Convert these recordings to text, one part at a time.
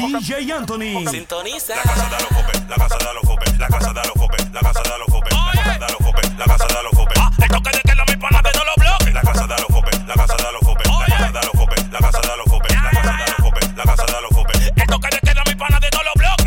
DJ Anthony. Sintoniza. La casa de los Fopes, la casa de los Fopes, la casa de los Fopes, la casa de los Fopes, la casa de los Fopes, la casa de los Fopes. El toque de queda mi pana de no lo bloques. La casa de los Fopes, la casa de los Fopes, la casa de los Fopes, la casa de los Fopes, la casa de los Fopes, la casa de los Fopes. El toque de queda mi pana de no lo bloques.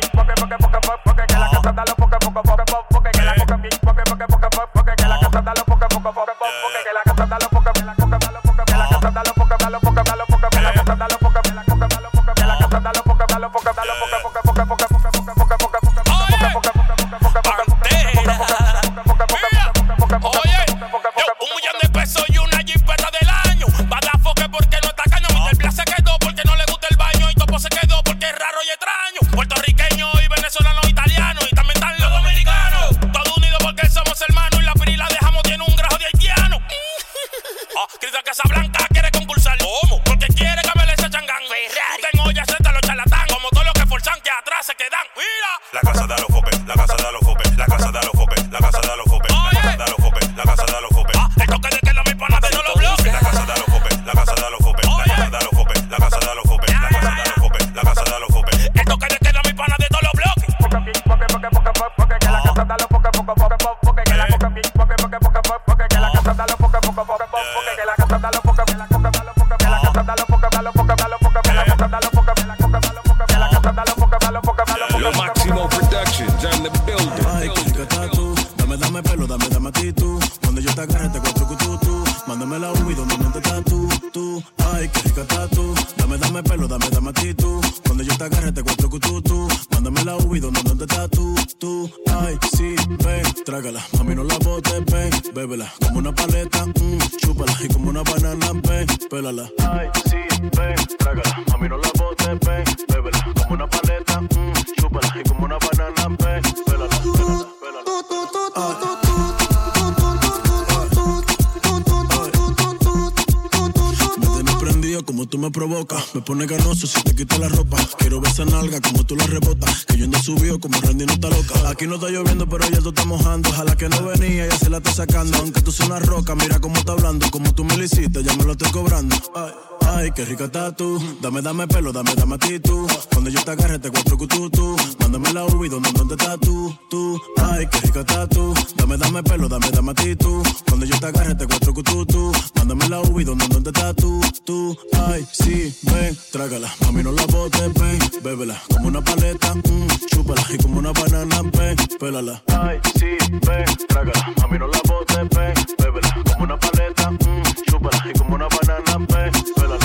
Me pone ganoso si te quita la ropa. Quiero ver esa nalga como tú la rebotas. Que yo ando subido como Randy no está loca. Aquí no está lloviendo pero ya tú está mojando. Ojalá que no venía, ya se la está sacando. Aunque tú seas una roca, mira cómo está hablando. Como tú me lo hiciste, ya me lo estoy cobrando. Ay, qué rica estás tú. Dame pelo, dame a ti tú. Cuando yo te agarre te cuatro cututu. Mándame la uva y ¿dónde estás tú? Ay, qué rica estás tú. Dame pelo, dame a ti tú. Cuando yo te agarre te cuatro cututu. Mándame la uva y ¿dónde estás tú? Ay, sí, ven, trágala. Mami, no la botes, ven, bébela. Como una paleta, chúpala. Y como una banana, ven, pélala. Ay, sí, ven, trágala. Mami, no la botes, ven, bébela. Como una paleta, chúpala. Y como una banana, ven, pélala.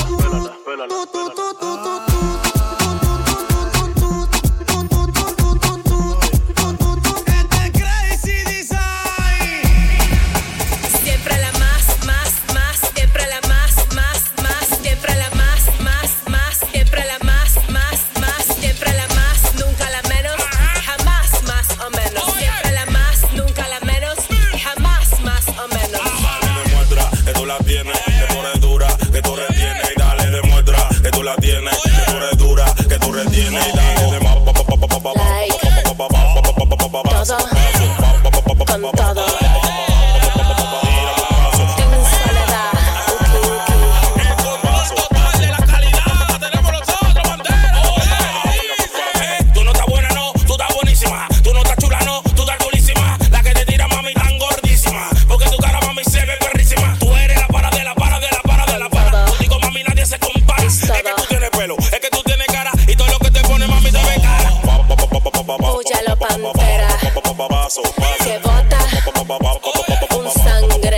Que bota un sangre.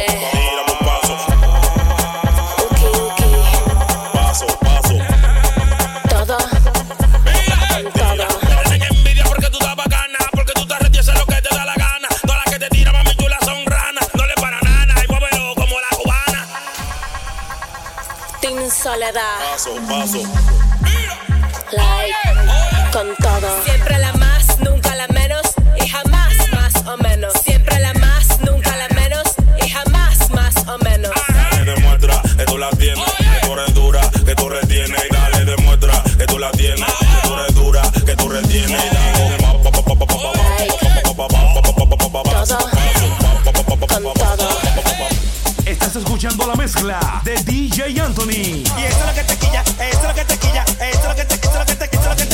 Paso. Todo. Tengo envidia porque tú das bacana. Porque tú te retieses lo que te da la gana. Todas las que te tiran, mami, chulas son ranas. No le para nada y muévelo como la cubana. Team Soledad. Paso. Like, con todo. Siempre la más, nunca la menos. Y jamás más o menos. Siempre la más, nunca la menos. Y jamás más o menos. Dale, demuestra que tú la tienes. Que tú eres dura, que tú retienes. Y dale, demuestra que tú la tienes. Que tú eres dura, que tú retienes. Y dale, todo. Con todo. Estás escuchando la mezcla de DJ Anthony. Y esto es lo que te quilla, esto es lo que te quilla, esto es lo que te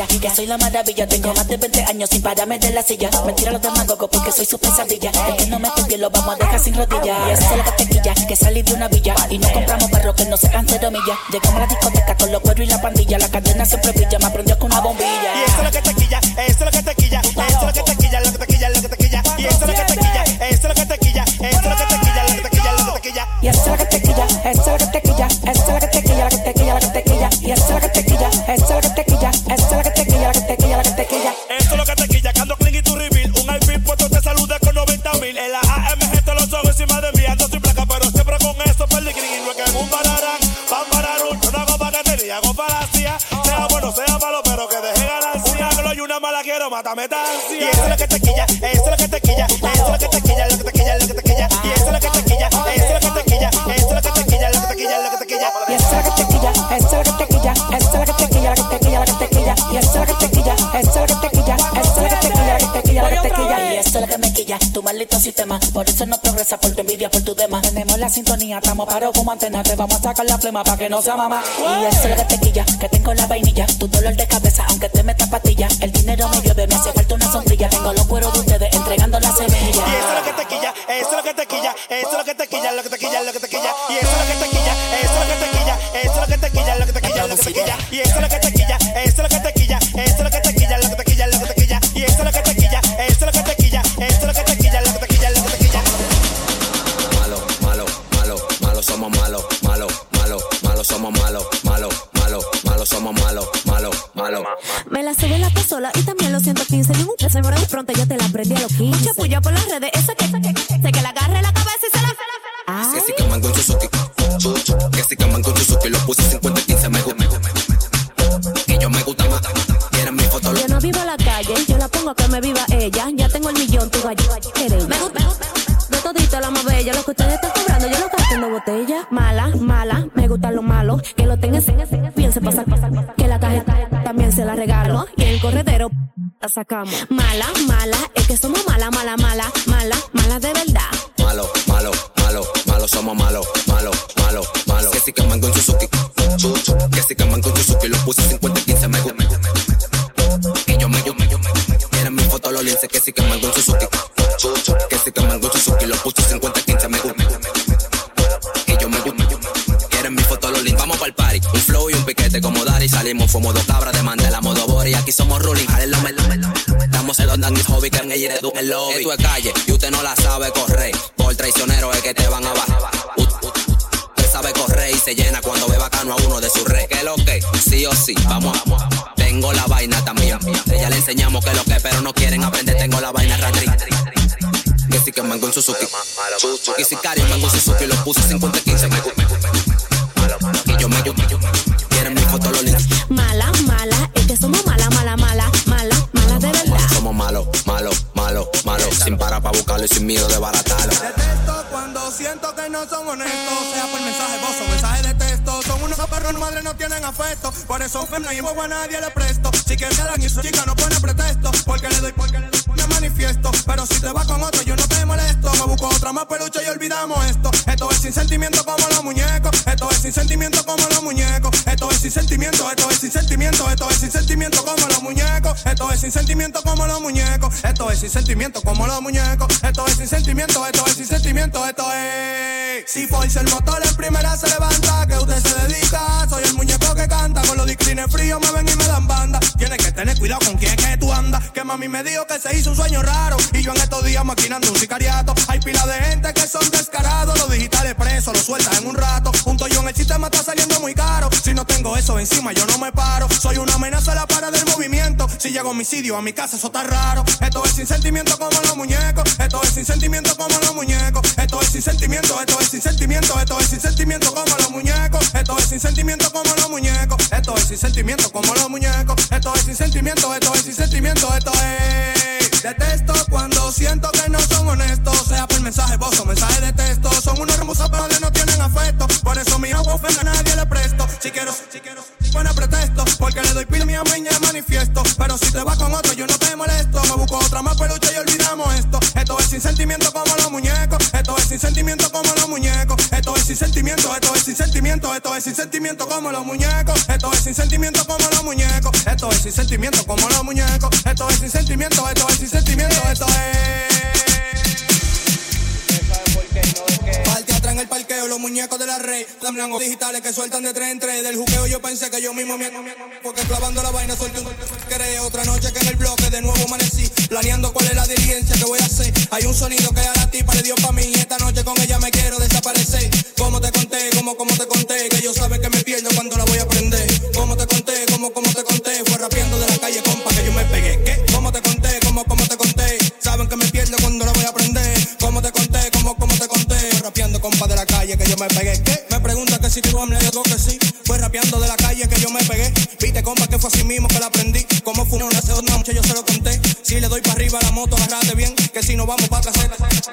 taquilla. Soy la maravilla, tengo más de 20 años sin pararme de la silla. Mentira los demagogos porque soy su pesadilla. El que no me pide lo vamos a dejar sin rodillas. Y esa es la catequilla, que salí de una villa. Y no compramos perros que no se canse de millas. Llegamos a la discoteca con los cueros y la pandilla. La cadena siempre brilla, me prendió con una bombilla. Y esto es lo que te quilla, esto es lo que te quilla, esto es lo que te quilla, lo que te quilla, lo que te quilla. Y esto es lo que te quilla, esto es lo que te quilla, esto es lo que te quilla, lo que te quilla, lo que te quilla. Y esto es lo que te quilla, esto es lo que te quilla, esto es lo que te quilla, lo que te quilla, lo que te quilla. Y esto es lo que te quilla, esto es lo que te quilla, esto es lo que te quilla, lo que te quilla, lo que te quilla. Esto es lo que te quilla, Cando Clean y tu reveal. Un IP puesto te saluda con 90,000. En la AMG te los ojos encima de mí. Ando sin placa, pero siempre con eso perdí green. No es que en un pararán, van parar un. Yo no hago paquetería, hago falacia. Sea bueno, sea malo, pero que deje ganancia. Una glo y una mala quiero, mátame tancia. Y esto es lo que te quilla, esto es lo que te quilla, esto es lo que te quilla, lo que te quilla, lo que te quilla. Y esto es lo que te quilla, esto es lo que te quilla, esto es lo que te quilla, lo que te quilla, lo que te quilla. Y esto es lo que te quilla, esto es lo que te quilla, esto es lo que te quilla, lo que te quilla, lo que te quilla. Y esto es lo que te quilla, esto es lo que te quilla, esto es lo que te quilla, lo que te quilla, lo que te quilla. Y esto es lo que me quilla, tu maldito sistema. Por eso no progresa, por tu envidia, por tu demás. Tenemos la sintonía, estamos parados como antena. Te vamos a sacar la flema para que no sea mamá. Y esto es lo que te quilla, que tengo la vainilla. Tu dolor de cabeza, aunque te metas pastillas. El dinero me llueve, me hace falta una sombrilla. Tengo los cueros de ustedes entregando la semilla. Y esto es lo que te quilla, esto es lo que te quilla, esto es lo que te quilla, lo que te quilla, lo que te quilla. Y esto es lo que te quilla, esto es lo que te quilla, esto es lo que te quilla, lo que te quilla, lo que te quilla. Y esto es lo que te quilla, esto es lo que te quilla, esto es lo que te quilla, lo que te quilla, lo que te quilla. Y esto es lo que te quilla, esto es lo que te quilla, esto es lo que te quilla, lo que te quilla, lo que te quilla. Malo, malo, malo, malo, somos malos, malo, malo, malo, somos malos, malo, malo, malo, somos malos, malo, malo. Me la sube la sola y también los 115. Ni mucho se muere de pronto, yo te la prendí a los 15. Mucha puya por las redes, esa que sé que la agarre la cabeza y se la. Que si queman con Suzuki, que si queman con Suzuki, lo puse 50-15, me gusta. Que yo me gusta más, quieren mi foto. Yo no vivo a la calle, yo la pongo que me viva ella. Ya tengo el millón, tú allí querés. Me gusta de todito la más bella. Lo que ustedes están cobrando, yo lo gasto en la botella. Mala, mala, me gusta lo malo. Que lo tengas, bien se pasa. Que la tarjeta también se la regalo. Y en el corredero la sacamos. Mala, mala, es que somos mala, mala, mala, mala, mala de verdad. Malo, malo, malo, malo, somos malos, malo, malo, malo. Que si queman con Suzuki, que si queman con Suzuki, lo puse 50-15, me gusta. Que yo me quieren mi foto los linces, que si queman con Suzuki, que si queman con Suzuki, lo puse 50-15, me gusta. Que yo me quieren mi foto los linces. Vamos pa'l party, un flow y un piquete como Dari. Salimos, fumo dos cabras de Mandela, modo Bori. Aquí somos ruling, jale la estamos en London y hobby, que en ella eres tú el lobby. Esto es calle y usted no la sabe correr. Por traicionero es que te van a bajar. Usted sabe correr y se llena cuando ve bacano a uno de su rey. ¿Qué lo que? Sí o sí, vamos. Tengo la vaina también. Ella le enseñamos que lo que, pero no quieren aprender. Tengo la vaina ratri. Que si queman con Suzuki. Que si cari mango Suzuki, lo puse 50-15. Que yo quieren mi foto los links. Mala, mala, es que somos mala, mala, mala, mala, mala de verdad. Somos malos, malos, malos, malos. Sin parar pa' buscarlo y sin miedo de baratarlo. Detesto cuando siento que no son honestos. Sea por mensaje, voz o mensaje de texto. Son unos perros, madre, no tienen afecto. Por eso no y a nadie le presto. Si quieren y su chica no pone pretexto. Porque le doy, me manifiesto. Pero si te vas con otro, yo no te molesto. Me busco otra más peluche y olvidamos esto. Esto es sin sentimiento como los muñecos. Esto es sin sentimiento como los muñecos. Esto es sin sentimiento, esto es sin sentimiento. Esto es sin sentimiento como los muñecos. Esto es sin sentimiento como los muñecos. Esto es sin sentimiento como los muñecos. Esto es sin sentimiento, esto es sin sentimiento. Esto es. Si force el motor en primera se levanta, que usted se dedica. Soy el muñeco que canta. Con los disclines fríos me ven y me dan banda. Tienes que tener cuidado con quién es que tú andas. Que mami me dijo que se hizo un sueño raro. Y yo en estos días maquinando un sicariato. Hay pila de gente que son descarados. Los digitales presos, los sueltan en un rato. Junto yo en el sistema está saliendo muy caro. Si no tengo eso encima yo no me paro. Soy una amenaza a la pared del movimiento. Si llego a homicidio a mi casa eso está raro. Esto es sin sentimiento como los muñecos. Esto es sin sentimiento como los muñecos. Esto es sin sentimiento, esto es sin sentimiento. Esto es sin sentimiento como los muñecos. Esto es sin sentimiento como los muñecos. Esto es sin sentimiento como los muñecos. Esto es sin sentimiento, esto es sin sentimiento. Esto es. Detesto cuando siento que no son honestos. Sea por mensaje, voz o mensaje de texto. Son unos hermosos pero no tienen afecto. Por eso mi agua a nadie le presto. Si quiero, pone pretexto. Porque le doy pila a mi amiga y manifiesto. Pero si te vas con otro yo no te molesto. Me busco otra más peluche y olvidamos esto. Esto es sin sentimiento como los muñecos. Esto es sin sentimiento como los muñecos. Esto es sin sentimiento, esto es sin sentimiento, esto es sin sentimiento como los muñecos, esto es sin sentimiento como los muñecos, esto es sin sentimiento como los muñecos, esto es sin sentimiento, esto es sin sentimiento, esto es. Parte atrás en el parqueo, los muñecos de la Rey, blancos digitales que sueltan de 3 en 3. Del juqueo yo pensé que yo mismo me... Porque clavando la vaina suelto un... Cree otra noche que en el bloque de nuevo amanecí, planeando cuál es la diligencia que voy a hacer. Hay un sonido que a la tipa le dio pa' mí, y esta noche con ella me quiero desaparecer. Como te conté, como te conté, que ellos saben que me pierdo cuando la voy a prender. Como te conté, como te conté, fue rapeando de la calle, compa, que yo me pegué. ¿Qué? Como te conté, como te conté, saben que me pierdo cuando la voy a prender. Como te conté, como te conté, rapeando, compa, de la calle, que yo me pegué. ¿Qué? Me pregunta que si tú me le digo que sí. Fue rapeando de la calle que yo me pegué. Viste, compa, que fue así mismo que la aprendí. Como fue una hace 2 noches, yo se lo conté. Si le doy para arriba a la moto, agárrate bien, que si no vamos para atrás.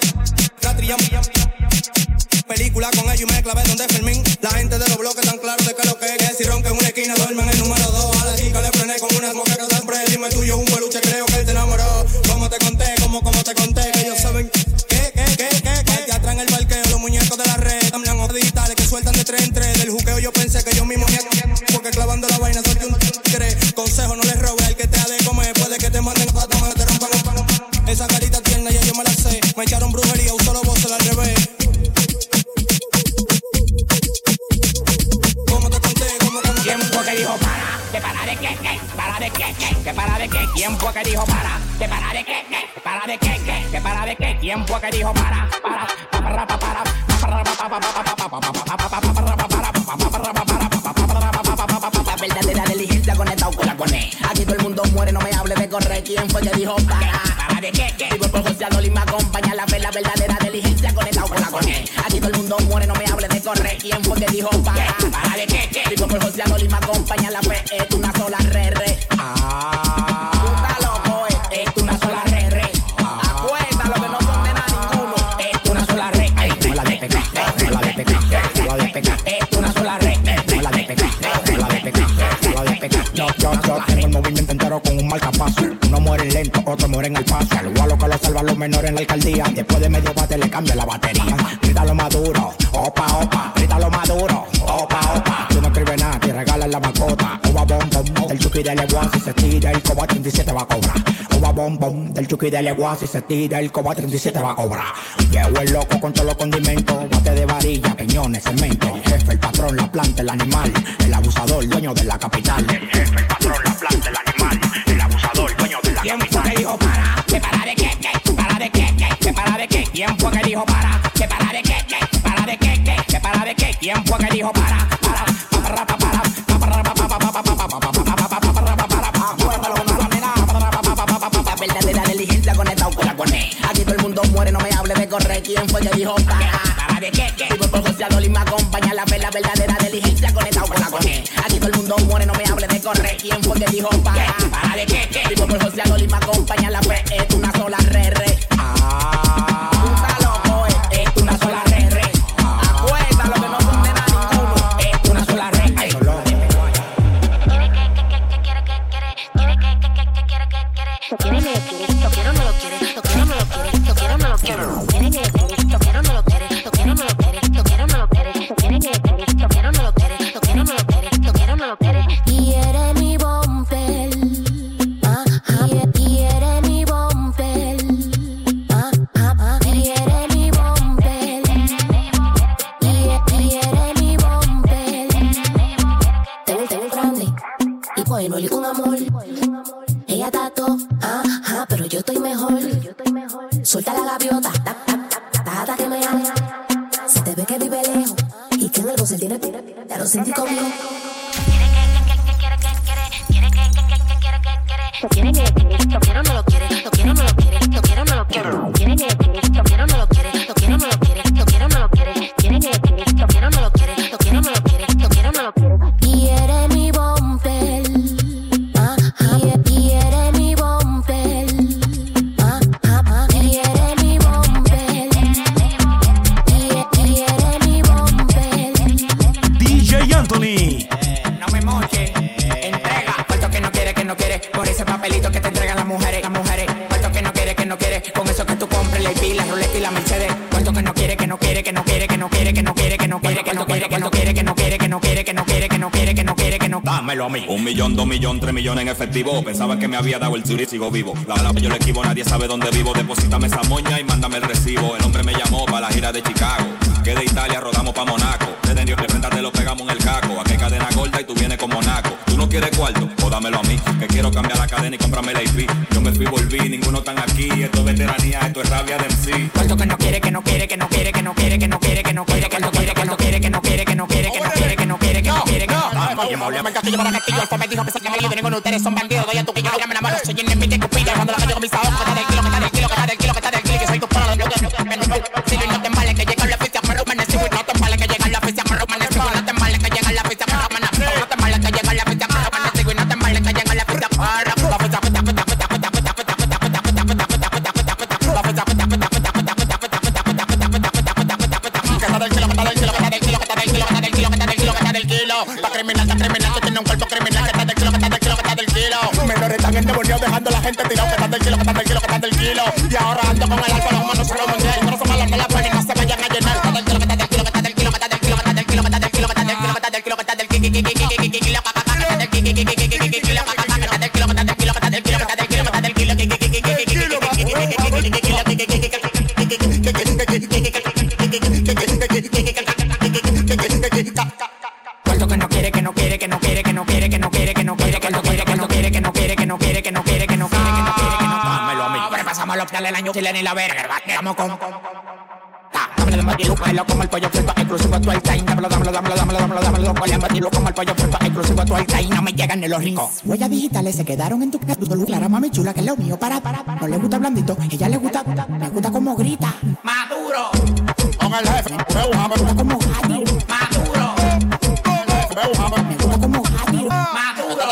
Película con ellos y me clavé donde Fermín. La gente de los bloques tan claro de que lo que es. Que si ronca en una esquina, duermen en el número 2. A la chica le frené con una moca que siempre. Dime tuyo, un peluche, creo que él te enamoró. Como te conté, como te conté, que ellos saben que parte atrás en el parqueo, los muñecos de la red, blancos digitales que sueltan de 3 en 3. Del juqueo yo pensé que yo mismo me... Porque clavando la vaina suelte un... Consejo, no les robes al que te ha de comer. Puede que te manden a tomar, te rompan. Esa carita tierna ya yo me la sé. Me echaron brujería, un solo voz al revés. ¿Quién fue que dijo para? ¿Que para de qué? ¿Para de qué? ¿Que para de qué? ¿Quién fue que dijo para? ¿Que para de qué? ¿Para de qué? ¿Que para de qué? ¿Quién fue que dijo para? La verdadera diligencia conectado con la coné. Aquí todo el mundo muere, no me hable de correr. ¿Quién fue que dijo para? ¿Para de qué? Vivo por José Adolí, me acompaña la verdadera diligencia conectado con la coné. Aquí todo el mundo muere, no me hable de correr. ¿Quién fue que dijo para? ¿Para de qué? Vivo por José Adolí, me acompaña la fe. Es una sola re. Tú estás loco, es una sola re. Acuérdalo que no condena ninguno. Es una sola re. No la de pecar, no la de pecar, no la de pecar. Es una sola re. No la de pecar, no la de pecar, no la de pecar. Yo tengo el movimiento entero con un marcapaso. Uno muere lento, otro muere en el paso. Al igual que lo salvan los menores en la alcaldía. Después de medio bate le cambia la batería. Grítalo más duro, opa, grítalo más duro, opa. Tú no escribes nada, te regalan la mascota. Uva bom, del Chucky de Leguán. Si se tira el Coba 37 va a cobrar. Uva bom, del Chucky de Leguán. Si se tira el Coba 37 va a cobrar. Llevo el loco con todos los condimentos. Bate de varilla, peñones, cemento. El jefe, el patrón, la planta, el animal. El abusador, dueño de la capital. El jefe, el patrón, la planta, el animal. El abusador, dueño de la capital. ¿Quién fue que dijo para? ¿Que para de qué? ¿Para de qué? ¿Que para de qué? ¿Quién fue que dijo para? ¿Que para de qué? ¿Para de qué? ¿Que para de qué? ¿Quién fue que dijo para? La verdadera diligencia conectado con la coné. Aquí todo el mundo muere, no me hable de correr. ¿Quién fue que dijo para de qué? Vivo por José Adolí, me acompaña la verdadera diligencia conectado con la coné. Aquí todo el mundo muere, no me hable de correr. ¿Quién fue que dijo para de qué? Vivo por José Adolí, me acompaña la fe. Es una sola re. Tú estás loco, es una sola re. Acuérdalo que no condena ninguno. Es una sola re. Y eres mi bumper, y eres mi bumper, y eres mi bumper, y eres mi bumper. Tengo un grande y bueno, y con amor. Ella está todo, pero yo estoy mejor. Suelta la gaviota, hasta que me ame. Se te ve que vive lejos y que en el bolsillo tiene, ya lo sentí conmigo. Lo quiere, no lo quiere, lo quiere, no lo quiere, lo quiere, no lo quiere, lo quiere, no lo quiere, lo quiere, no lo quiere, lo quiere, no lo quiere, lo quiere, no lo quiere, quiere, lo quiere, no lo quiere, lo quiere, no lo quiere, lo quiere, no lo quiere. Y eres mi bumper, y eres mi bumper, y eres mi bumper, y eres mi bumper. DJ Anthony. No me moche, entrega. Puesto que no quiere, por ese papelito que te entregan las mujeres. Puesto que no quiere, con eso que tú compres, la IP, la Rolex y la Mercedes. Puesto que no quiere, dámelo a mí. 1 millón, 2 millones, 3 millones en efectivo. Pensaba que me había dado el tiro y sigo vivo. La verdad yo le esquivo, nadie sabe dónde vivo. Deposítame esa moña y mándame el recibo. El hombre me llamó para la gira de Chicago, que de Italia rodamos pa' Monaco. Desde Dios de frente te lo pegamos en el caco. Aquí hay cadena gorda y tú vienes como naco. ¿Tú no quieres cuarto? O dámelo a mí, que quiero cambiar la cadena y comprarme el IP. Yo me fui, volví, ninguno tan aquí. Esto es veteranía, esto es rabia de MC. Cuarto que no quiere, que no quiere, que no quiere, que no quiere, que no quiere, que no quiere, que no quiere, que no quiere, que no quiere, que no quiere, que no quiere, que no quiere, que no quiere, que no quiere. Me castillo para castillo, el me dijo que se llama yo, ninguno de ustedes son bandidos. Doy a tu pillo, llame la mano, soy en el mite cupido. Cuando la calle con mis ojos, que está del kilo, que está del kilo, que está del kilo, que está del kilo, que soy tu palo de bloque. Si no te embales, que llega la fiesta, me lo manes, no te embales, que llega la fiesta, me lo manes, no te embales, que llega la fiesta, me lo manes, no te embales, que llega la fiesta, me lo manes, no te embales, que llega la fiesta, menores están endemoniados dejando a la gente tirado, que están del kilo, que están del kilo, que están del kilo. Y ahora ando con el alfa, los manos solo mundial. No son malas de la poli, no se vayan a llenar. Que están del kilo, que están del kilo, que están del kilo, que están del kilo, que están del kilo, que están del kilo, que están del kilo, que están del kilo, que están del kilo, que están del cuarto que no quiere, que no quiere, que no quiere, que no quiere, que no quiere, que no quiere, que no quiere, que no quiere, que no quiere, que no quiere, que no quiere, que no quiere, que no quiere, que no dámelo a mí. Repasamos los finales del año, Chile ni la verga, vamos con dámelo de Matilu, bailo como el pollo frito, exclusivo tu time. Dámelo, dámelo, dámelo, dámelo, dámelo, dámelo, dámelo, Matilu como el pollo frito, exclusivo tu time. No me llegan ni los ricos. Huellas digitales se quedaron en tu casa. Clara, mami chula, que es lo mío, para. No le gusta blandito, ella le gusta como grita. Maduro. Con el jefe, me gusta como Gatti. Maduro. Me gusta como Gatti. Maduro.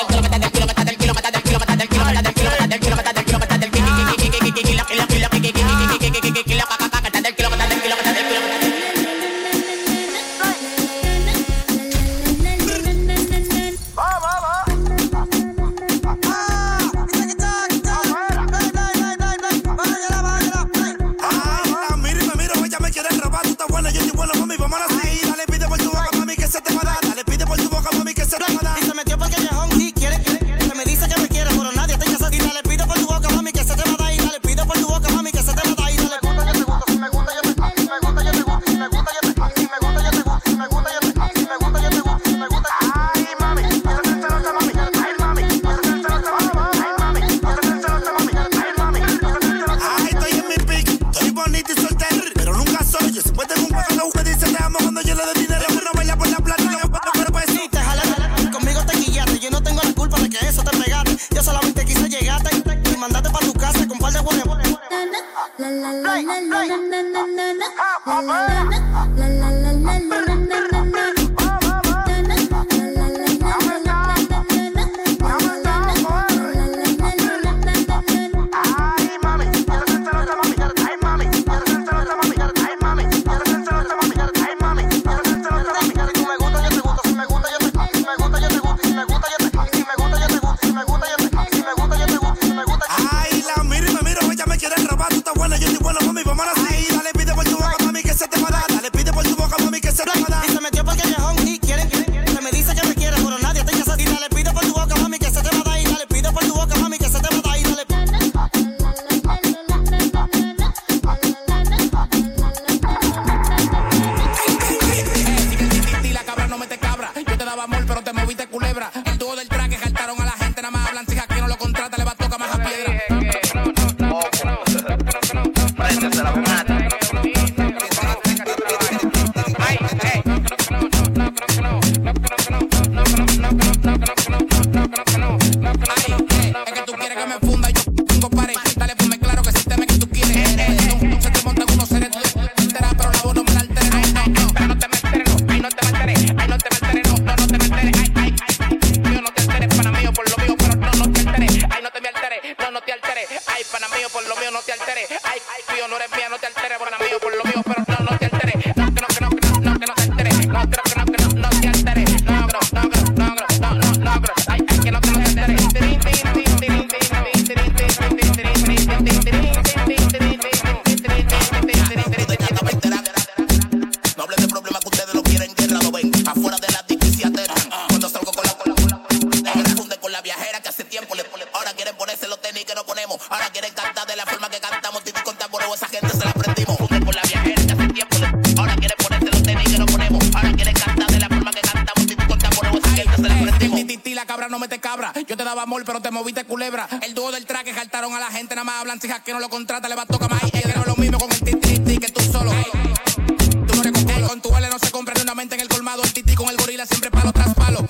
la cabra no mete cabra. Yo te daba amor, pero te moviste culebra. El dúo del track que jaltaron a la gente, nada más hablan si que no lo contrata, le va a tocar más. Ella no es lo mismo con el titi que tú solo. Tú no eres con tu L no se compra ni una mente en el colmado. El titi con el gorila siempre palo tras palo.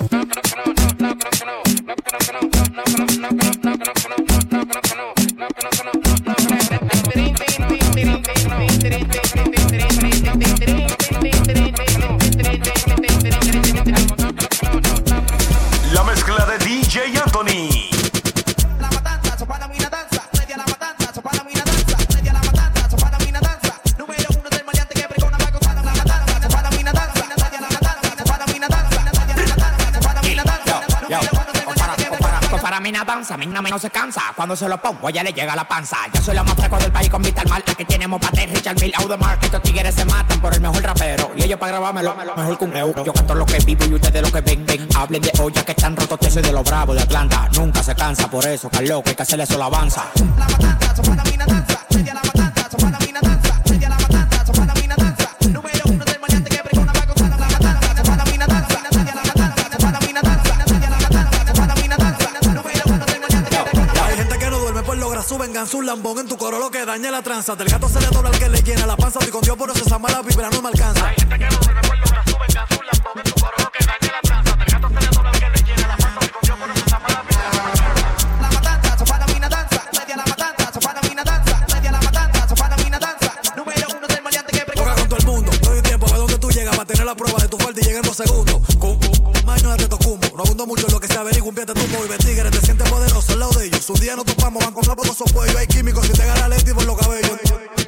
La mezcla de DJ Anthony. La matanza, sopana mina danza. Media la matanza, sopana mina danza. Media la matanza, sopana mina danza. Número 1 del maleante que pregona va a gozar. La matanza, sopana mina danza. Media la matanza, sopana mina danza. Media la matanza, sopana mina danza. Para mí nada danza, mi no se cansa. Cuando se lo pongo, ya le llega la panza. Yo soy la más fresco del país con vista al mar. Aquí tenemos Pate, Richard Mille, Audemars. Estos tigres se matan por el mejor rapero. Y ellos para grabármelo, mejor que un euro. Yo canto lo que vivo y ustedes lo que ven. Hablen de olla que están rotos, yo soy de los bravos de Atlanta. Nunca se cansa, por eso, Carlos, que hay que hacerle eso la avanza. La matanza, sopana mina danza. Media la matanza, sopana mina danza. Media la matanza, sopana mina danza. Número 1 del maleante que pregona va a gozar. La matanza, sopana mina danza. Media la matanza, sopana mina danza. Media la matanza, sopana mina danza. Número 1 del maleante que pregona. Hay gente que no duerme por lograr su venganza. Un lambón en tu coro lo que daña la tranza. Del gato se le dobla al que le llena la panza. Estoy con Dios, por eso esa mala vibra no me alcanza. Hay gente que no duerme por lograr su venganza. Un lambón en tu coro lo que daña la tranza. Del gato se le dobla al que le llena la panza. Estoy con Dios, por eso esa mala vibra no me alcanza. La matanza, sopana mina danza. Media la matanza, sopana mina danza. Media la matanza, sopana mina danza. Número 1 del maleante que pregona. Toca con todo el mundo. Doy un tiempo a ver dónde tú llegas para tener la prueba de tu falta y llegue en 2 segundos. Con maño de Tetocumbo. No abundo mucho en lo que se averigua. Un pie te tumbo y ve tigre. Te sientes poderoso al lado de ellos. Un día no topamos, van con todos esos cuellos. Hay químicos si te gana el por los cabellos.